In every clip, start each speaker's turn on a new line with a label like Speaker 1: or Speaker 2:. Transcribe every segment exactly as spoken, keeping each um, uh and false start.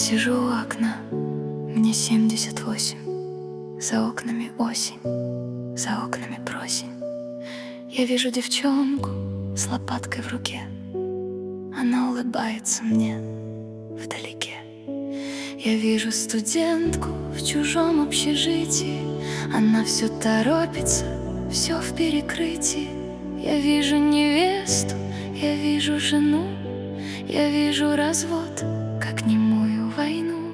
Speaker 1: сижу у окна, мне семьдесят восемь. За окнами осень, за окнами просень. Я вижу девчонку с лопаткой в руке. Она улыбается мне вдалеке. Я вижу студентку в чужом общежитии. Она все торопится, все в перекрытии. Я вижу невесту, я вижу жену, я вижу развод, как немую войну.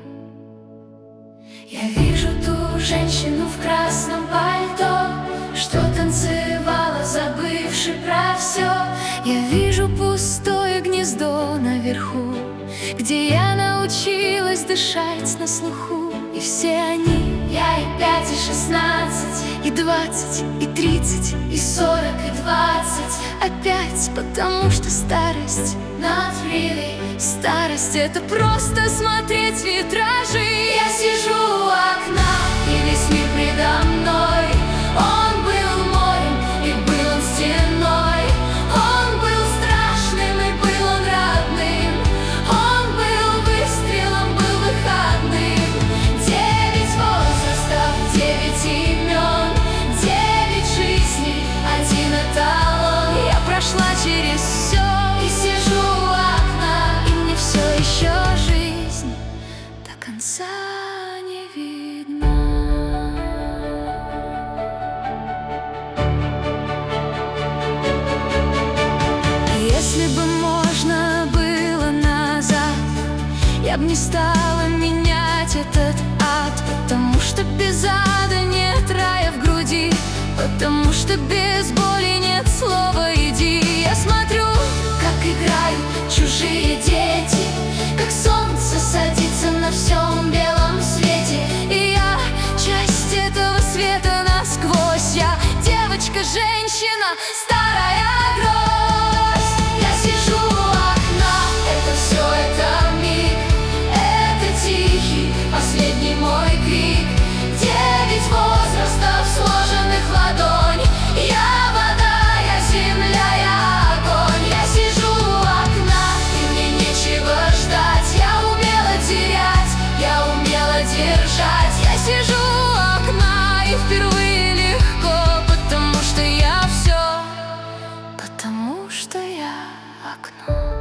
Speaker 1: Я вижу ту женщину в красном пальто, что танцевала, забывши про все. Я вижу пустое гнездо наверху, где я научилась дышать на слуху. И все они, я и пять, и шестнадцать, и двадцать, и тридцать, и сорок, и двадцать. Опять потому что старость, not really. Старость — это просто смотреть витражи. Я сижу у окна, и весь мир предо мной. Он был морем, и был он стеной. Он был страшным, и был он родным. Он был выстрелом, был выходным. Девять возрастов, девять имен, девять жизней, один эталон. Я прошла через все и сижу у окна, и мне все еще жизнь до конца не видна. Если бы можно было назад, я бы не стала менять этот ад. Потому что без ада нет рая в груди, потому что без боли нет слова «иди». Я смотрю, как играют чужие дети, как солнце садится на всем белом свете. И я часть этого света насквозь. Я девочка-женщина, старая грозь. Я сижу у окна, это все, это миг, это тихий последний мой крик. Девять возрастов, сложенных в ладонь. Я вода, я земля, я огонь. Я сижу у окна, и мне нечего ждать. Я умела терять, я умела держать. Я сижу у окна, и впервые легко, потому что я все, потому что я окно.